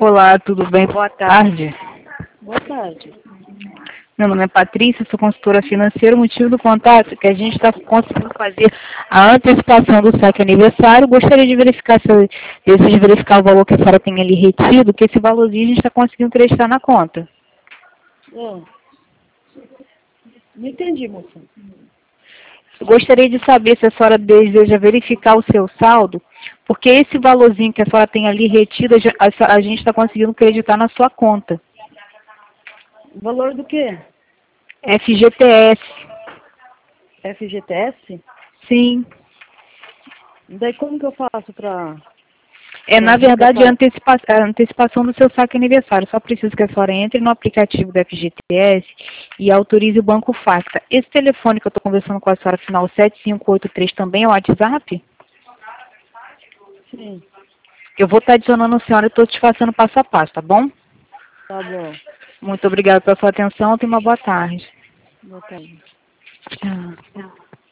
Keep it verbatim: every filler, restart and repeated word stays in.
Olá, tudo bem? Boa tarde. Boa tarde. Meu nome é Patrícia, sou consultora financeira. O motivo do contato é que a gente está conseguindo fazer a antecipação do saque aniversário. Gostaria de verificar, se eu desejo verificar o valor que a senhora tem ali retido, que esse valorzinho a gente está conseguindo acreditar na conta. É. Não entendi, moça. Eu gostaria de saber se a senhora deseja verificar o seu saldo, porque esse valorzinho que a senhora tem ali retido, a gente está conseguindo acreditar na sua conta. O valor do quê? F G T S. F G T S? Sim. Daí como que eu faço pra... É, pra na verdade, a, resgatar? antecipa a antecipação do seu saque aniversário. Só preciso que a senhora entre no aplicativo do F G T S e autorize o Banco Facta. Esse telefone que eu estou conversando com a senhora, final sete cinco oito três, também é o WhatsApp? Sim. Eu vou estar adicionando a senhora e estou te passando passo a passo, tá bom? Tá bom. Muito obrigada pela sua atenção. Tenha uma boa tarde. Boa tarde. Tchau.